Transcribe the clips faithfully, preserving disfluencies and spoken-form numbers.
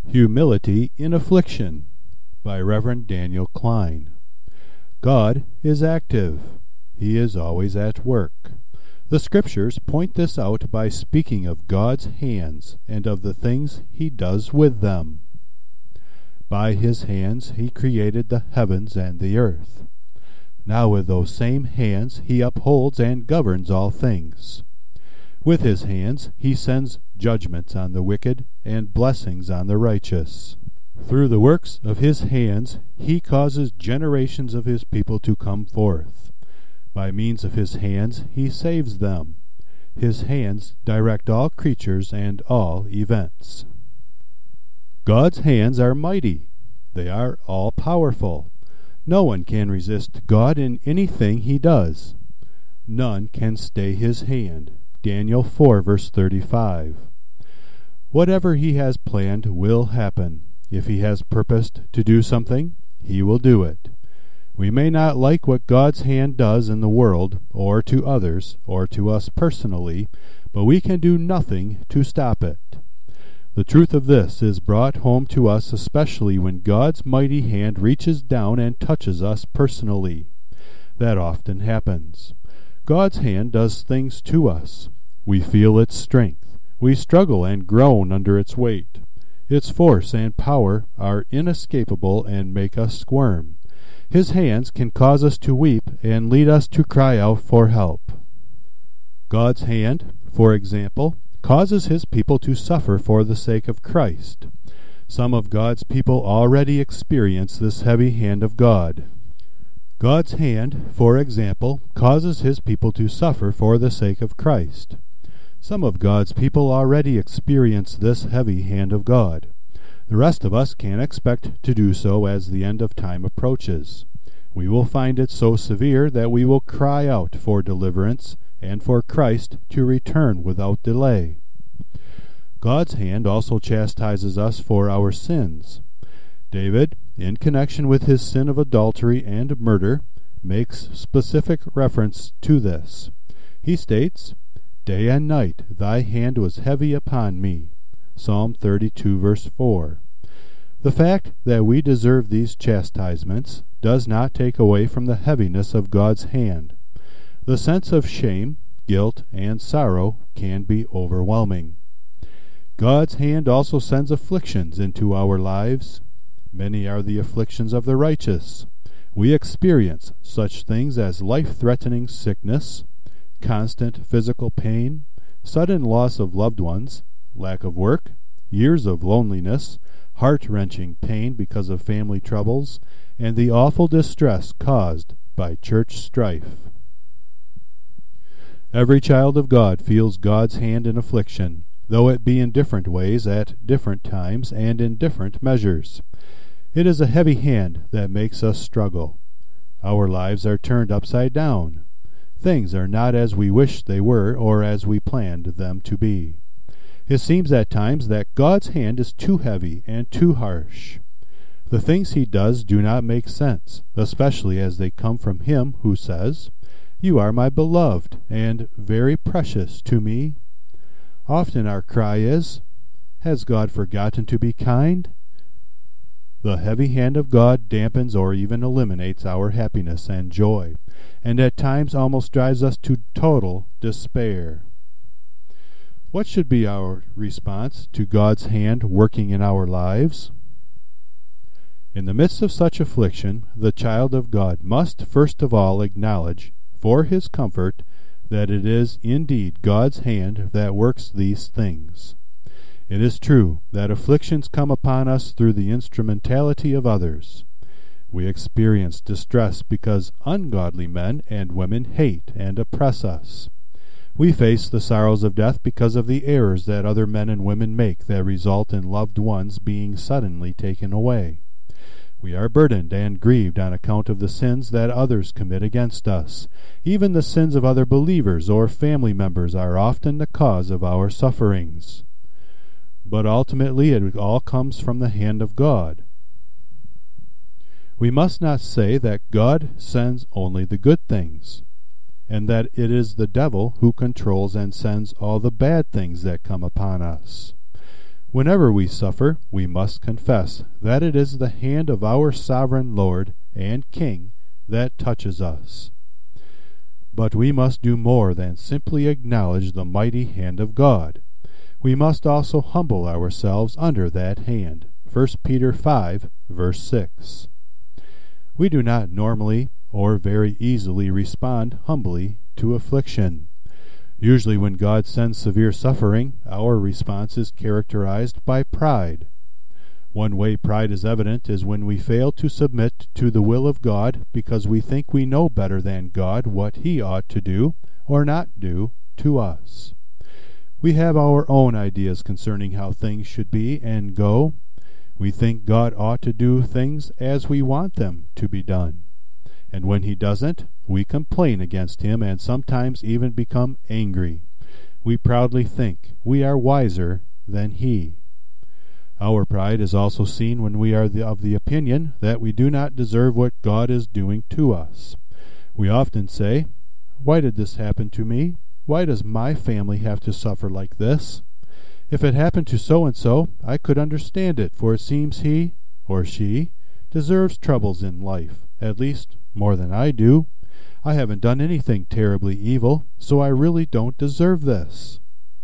Humility in Affliction by Reverend Daniel Klein. God is active. He is always at work. The Scriptures point this out by speaking of God's hands and of the things He does with them. By His hands He created the heavens and the earth. Now with those same hands He upholds and governs all things. With His hands He sends judgments on the wicked and blessings on the righteous. Through the works of His hands He causes generations of His people to come forth. By means of His hands He saves them. His hands direct all creatures and all events. God's hands are mighty. They are all-powerful. No one can resist God in anything He does. None can stay His hand. Daniel four, verse thirty-five. Whatever He has planned will happen. If He has purposed to do something, He will do it. We may not like what God's hand does in the world, or to others, or to us personally, but we can do nothing to stop it. The truth of this is brought home to us especially when God's mighty hand reaches down and touches us personally. That often happens. God's hand does things to us. We feel its strength. We struggle and groan under its weight. Its force and power are inescapable and make us squirm. His hands can cause us to weep and lead us to cry out for help. God's hand, for example, causes His people to suffer for the sake of Christ. Some of God's people already experience this heavy hand of God. God's hand, for example, causes His people to suffer for the sake of Christ. Some of God's people already experience this heavy hand of God. The rest of us can expect to do so as the end of time approaches. We will find it so severe that we will cry out for deliverance and for Christ to return without delay. God's hand also chastises us for our sins. David, in connection with his sin of adultery and murder, makes specific reference to this. He states, "Day and night thy hand was heavy upon me." Psalm thirty-two, verse four. The fact that we deserve these chastisements does not take away from the heaviness of God's hand. The sense of shame, guilt, and sorrow can be overwhelming. God's hand also sends afflictions into our lives. Many are the afflictions of the righteous. We experience such things as life-threatening sickness, constant physical pain, sudden loss of loved ones, lack of work, years of loneliness, heart-wrenching pain because of family troubles, and the awful distress caused by church strife. Every child of God feels God's hand in affliction, though it be in different ways at different times and in different measures. It is a heavy hand that makes us struggle. Our lives are turned upside down. Things are not as we wish they were or as we planned them to be. It seems at times that God's hand is too heavy and too harsh. The things He does do not make sense, especially as they come from Him who says, "You are my beloved and very precious to me." Often our cry is, "Has God forgotten to be kind?" The heavy hand of God dampens or even eliminates our happiness and joy, and at times almost drives us to total despair. What should be our response to God's hand working in our lives? In the midst of such affliction, the child of God must first of all acknowledge, for his comfort, that it is indeed God's hand that works these things. It is true that afflictions come upon us through the instrumentality of others. We experience distress because ungodly men and women hate and oppress us. We face the sorrows of death because of the errors that other men and women make that result in loved ones being suddenly taken away. We are burdened and grieved on account of the sins that others commit against us. Even the sins of other believers or family members are often the cause of our sufferings. But ultimately it all comes from the hand of God. We must not say that God sends only the good things, and that it is the devil who controls and sends all the bad things that come upon us. Whenever we suffer, we must confess that it is the hand of our sovereign Lord and King that touches us. But we must do more than simply acknowledge the mighty hand of God. We must also humble ourselves under that hand. First Peter five, verse six. We do not normally or very easily respond humbly to affliction. Usually when God sends severe suffering, our response is characterized by pride. One way pride is evident is when we fail to submit to the will of God because we think we know better than God what He ought to do or not do to us. We have our own ideas concerning how things should be and go. We think God ought to do things as we want them to be done. And when He doesn't, we complain against Him and sometimes even become angry. We proudly think we are wiser than He. Our pride is also seen when we are the, of the opinion that we do not deserve what God is doing to us. We often say, "Why did this happen to me? Why does my family have to suffer like this? If it happened to so-and-so, I could understand it, for it seems he, or she, deserves troubles in life, at least more than I do. I haven't done anything terribly evil, so I really don't deserve this."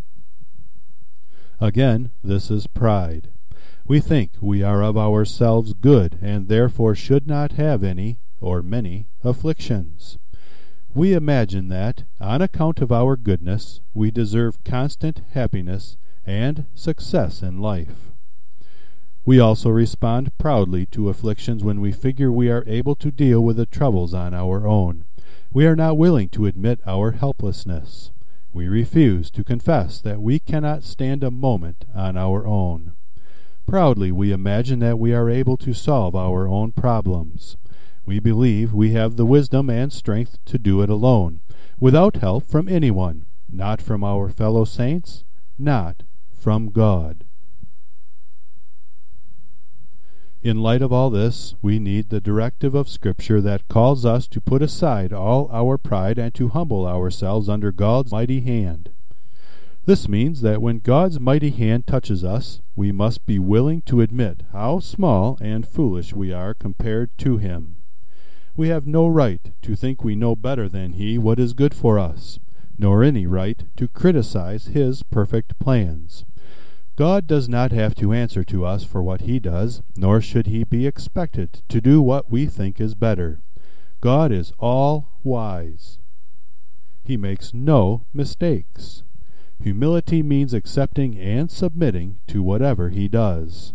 Again, this is pride. We think we are of ourselves good, and therefore should not have any, or many, afflictions. We imagine that, on account of our goodness, we deserve constant happiness and success in life. We also respond proudly to afflictions when we figure we are able to deal with the troubles on our own. We are not willing to admit our helplessness. We refuse to confess that we cannot stand a moment on our own. Proudly we imagine that we are able to solve our own problems. We believe we have the wisdom and strength to do it alone, without help from anyone, not from our fellow saints, not from God. In light of all this, we need the directive of Scripture that calls us to put aside all our pride and to humble ourselves under God's mighty hand. This means that when God's mighty hand touches us, we must be willing to admit how small and foolish we are compared to Him. We have no right to think we know better than He what is good for us, nor any right to criticize His perfect plans. God does not have to answer to us for what He does, nor should He be expected to do what we think is better. God is all-wise. He makes no mistakes. Humility means accepting and submitting to whatever He does.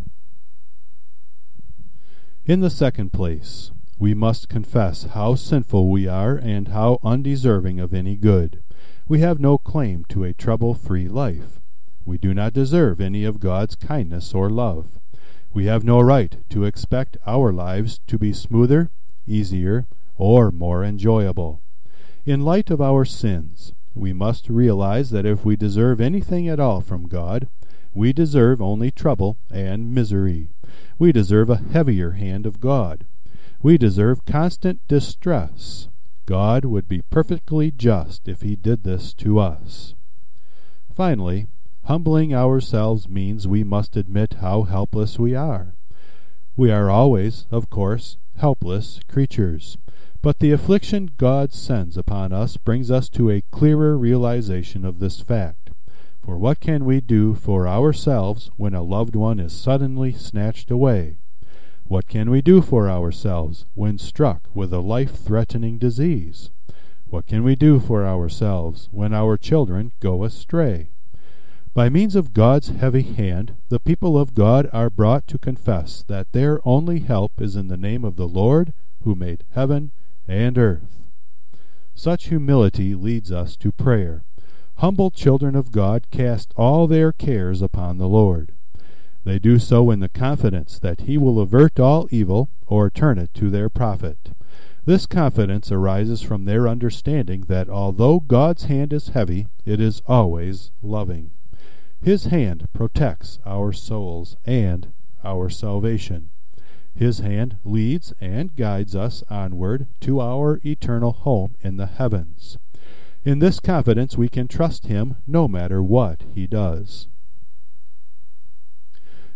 In the second place, we must confess how sinful we are and how undeserving of any good. We have no claim to a trouble-free life. We do not deserve any of God's kindness or love. We have no right to expect our lives to be smoother, easier, or more enjoyable. In light of our sins, we must realize that if we deserve anything at all from God, we deserve only trouble and misery. We deserve a heavier hand of God. We deserve constant distress. God would be perfectly just if He did this to us. Finally, humbling ourselves means we must admit how helpless we are. We are always, of course, helpless creatures. But the affliction God sends upon us brings us to a clearer realization of this fact. For what can we do for ourselves when a loved one is suddenly snatched away? What can we do for ourselves when struck with a life-threatening disease? What can we do for ourselves when our children go astray? By means of God's heavy hand, the people of God are brought to confess that their only help is in the name of the Lord who made heaven and earth. Such humility leads us to prayer. Humble children of God cast all their cares upon the Lord. They do so in the confidence that He will avert all evil or turn it to their profit. This confidence arises from their understanding that although God's hand is heavy, it is always loving. His hand protects our souls and our salvation. His hand leads and guides us onward to our eternal home in the heavens. In this confidence we can trust Him no matter what He does.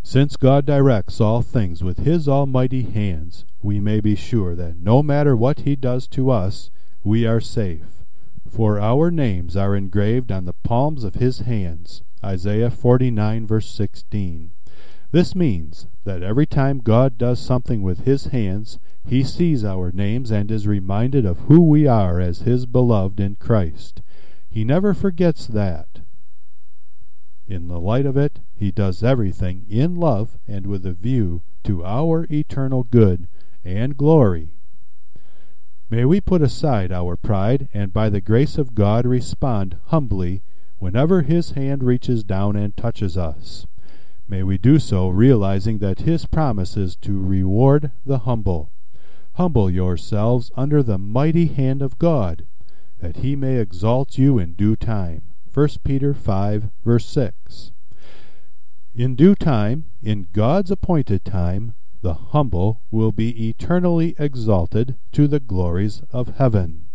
Since God directs all things with His almighty hands, we may be sure that no matter what He does to us, we are safe. For our names are engraved on the palms of His hands. Isaiah forty-nine, verse sixteen. This means that every time God does something with His hands, He sees our names and is reminded of who we are as His beloved in Christ. He never forgets that. In the light of it, He does everything in love and with a view to our eternal good and glory. May we put aside our pride and by the grace of God respond humbly whenever His hand reaches down and touches us. May we do so realizing that His promise is to reward the humble. Humble yourselves under the mighty hand of God, that He may exalt you in due time. First Peter five, verse six. In due time, in God's appointed time, the humble will be eternally exalted to the glories of heaven.